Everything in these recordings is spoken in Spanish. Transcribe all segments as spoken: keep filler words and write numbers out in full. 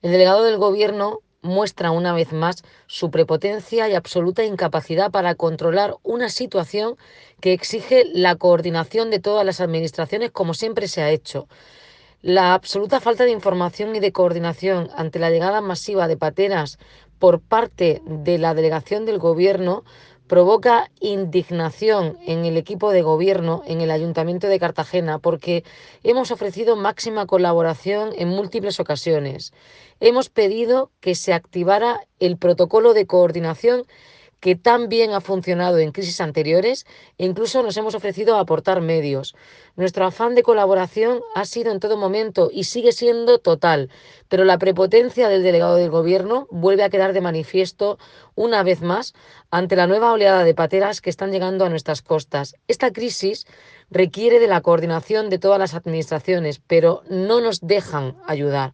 El delegado del Gobierno muestra una vez más su prepotencia y absoluta incapacidad para controlar una situación que exige la coordinación de todas las administraciones, como siempre se ha hecho. La absoluta falta de información y de coordinación ante la llegada masiva de pateras por parte de la delegación del Gobierno provoca indignación en el equipo de gobierno en el Ayuntamiento de Cartagena, porque hemos ofrecido máxima colaboración en múltiples ocasiones. Hemos pedido que se activara el protocolo de coordinación que tan bien ha funcionado en crisis anteriores, e incluso nos hemos ofrecido a aportar medios. Nuestro afán de colaboración ha sido en todo momento y sigue siendo total, pero la prepotencia del delegado del Gobierno vuelve a quedar de manifiesto una vez más ante la nueva oleada de pateras que están llegando a nuestras costas. Esta crisis requiere de la coordinación de todas las administraciones, pero no nos dejan ayudar.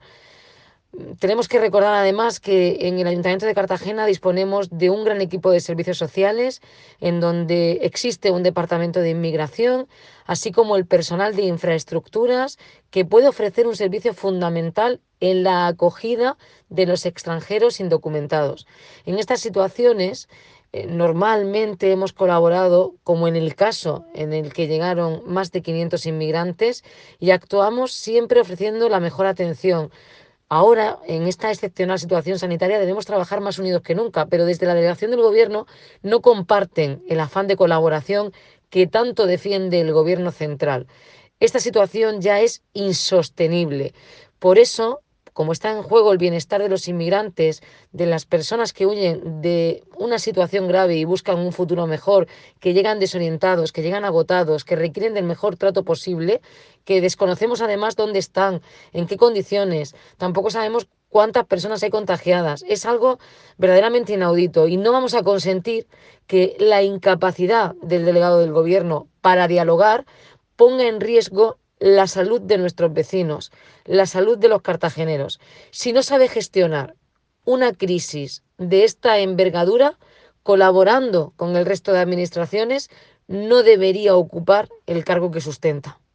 Tenemos que recordar además que en el Ayuntamiento de Cartagena disponemos de un gran equipo de servicios sociales, en donde existe un departamento de inmigración, así como el personal de infraestructuras, que puede ofrecer un servicio fundamental en la acogida de los extranjeros indocumentados. En estas situaciones, eh, normalmente hemos colaborado, como en el caso en el que llegaron más de quinientos inmigrantes, y actuamos siempre ofreciendo la mejor atención. Ahora, en esta excepcional situación sanitaria, debemos trabajar más unidos que nunca, pero desde la delegación del Gobierno no comparten el afán de colaboración que tanto defiende el Gobierno central. Esta situación ya es insostenible. Por eso, como está en juego el bienestar de los inmigrantes, de las personas que huyen de una situación grave y buscan un futuro mejor, que llegan desorientados, que llegan agotados, que requieren del mejor trato posible, que desconocemos además dónde están, en qué condiciones, tampoco sabemos cuántas personas hay contagiadas. Es algo verdaderamente inaudito y no vamos a consentir que la incapacidad del delegado del Gobierno para dialogar ponga en riesgo la salud de nuestros vecinos, la salud de los cartageneros. Si no sabe gestionar una crisis de esta envergadura, colaborando con el resto de administraciones, no debería ocupar el cargo que sustenta.